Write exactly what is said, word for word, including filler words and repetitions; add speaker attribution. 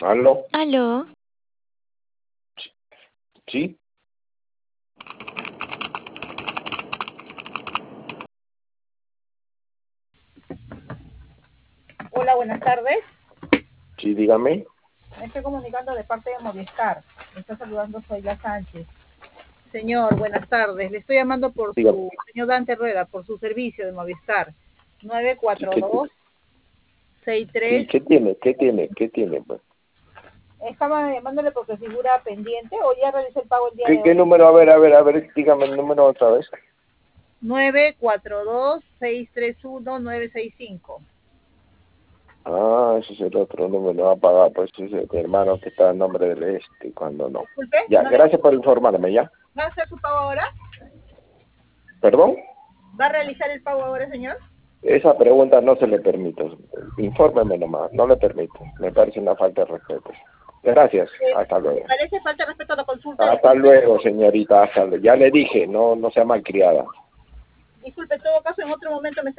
Speaker 1: ¿Aló?
Speaker 2: Aló,
Speaker 1: ¿Sí?
Speaker 3: Hola, buenas tardes.
Speaker 1: Sí, dígame.
Speaker 3: Me estoy comunicando de parte de Movistar. Me está saludando Zoila Sánchez. Señor, buenas tardes. Le estoy llamando por
Speaker 1: Dígame.
Speaker 3: su, señor Dante Rueda, por su servicio de Movistar.
Speaker 1: Sí, ¿qué,
Speaker 3: nueve cuatro dos, seis
Speaker 1: sí,
Speaker 3: tres.
Speaker 1: ¿qué tiene? ¿Qué tiene? ¿Qué tiene? Pues?
Speaker 3: Estaba llamándole porque figura pendiente o ya realicé el pago el día
Speaker 1: ¿Qué,
Speaker 3: de
Speaker 1: qué
Speaker 3: hoy.
Speaker 1: número? A ver, a ver, a ver, dígame el número otra vez.
Speaker 3: nueve cuatro dos, seis tres uno, nueve seis cinco.
Speaker 1: Ah, ese es el otro número a pagar, pues ese es el hermano que está en nombre del este, cuando no.
Speaker 3: Disculpe,
Speaker 1: Ya,
Speaker 3: no le...
Speaker 1: gracias por informarme, ¿ya?
Speaker 3: ¿Va a hacer su pago ahora?
Speaker 1: ¿Perdón?
Speaker 3: ¿Va a realizar el pago ahora, señor?
Speaker 1: Esa pregunta no se le permite. Infórmeme nomás, no le permito. Me parece una falta de respeto. Gracias,
Speaker 3: Eh,
Speaker 1: hasta
Speaker 3: ¿Le
Speaker 1: luego.
Speaker 3: parece falta de respeto a la consulta de
Speaker 1: Hasta
Speaker 3: su...
Speaker 1: luego, señorita, hasta luego. Ya le dije, no, no sea malcriada.
Speaker 3: Disculpe, en todo caso, en otro momento me